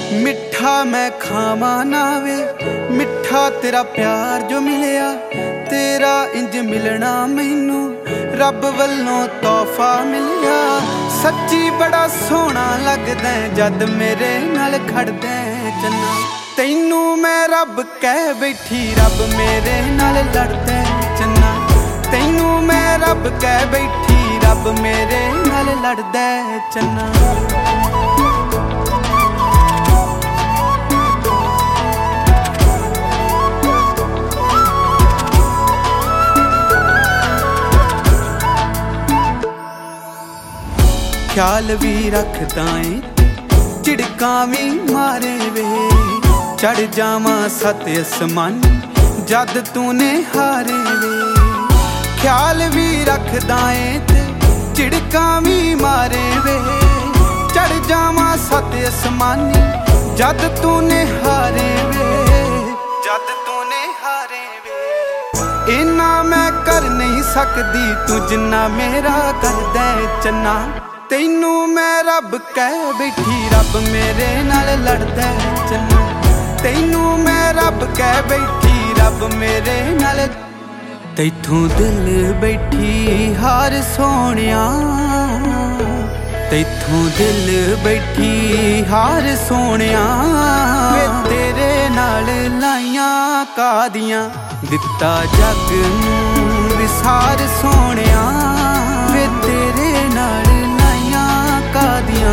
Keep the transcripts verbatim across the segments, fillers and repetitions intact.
मिठा मैं खावा ना वे मिठा तेरा प्यार जो मिलिया तेरा इंज मिलना मैनू रब वल्लों तोहफा मिलिया। सच्ची बड़ा सोहना लगदा जद मेरे नाल खड़दा चन्ना तैनू मैं रब कह बैठी रब मेरे नाल लड़दा चन्ना तैनू मैं रब कह बैठी रब मेरे नाल लड़दा चन्ना। ख्याल भी रखदा ऐ झिड़कां भी मारे वे चढ़ जावां सत असमान जद तूने हारे वे। ख्याल भी रखदा ऐ झिड़कां भी मारे वे चढ़ जावां सत असमानी जद तूने हारे वे जद तूने हारे वे। इन्ना मैं कर नहीं सकदी तू जिन्ना मेरा करदा चन्ना तैनू मैं रब कह बैठी रब मेरे नाल लड़दा चन्ना तैनू मैं रब कह बैठी रब मेरे नाल। तैथों दिल बैठी हार सोहणिया तैथों दिल बैठी हार सोहणिया वे तेरे नाल लाइयां कादियां दिता जग नूं विसार सोहणिया वे तेरे नाल कादियां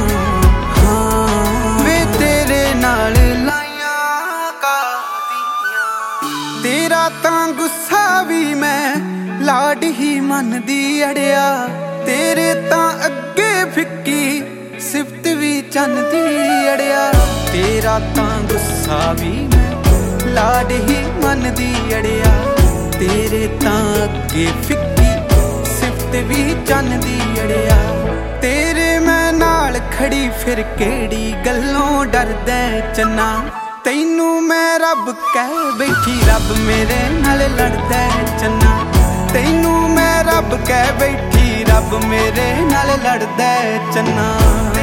हाँ वे तेरे नाल लाइयां कादियां। तेरा तां गुस्सा भी मैं लाड ही मनदी अड़िया तेरे तां अगे फिक्की सिफत भी चनदी अड़िया तेरा तां गुस्सा भी मैं लाड ही मनदी अड़िया तेरे तां अगे फिक्की सिफत भी चनदी अड़िया। तेरे मैं नाल खड़ी फिर केड़ी गल्लों डरदा चन्ना तैनू मैं रब कह बैठी रब मेरे नाल लड़दा चन्ना तैनू मैं रब कह बैठी रब मेरे नाल लड़दा चन्ना।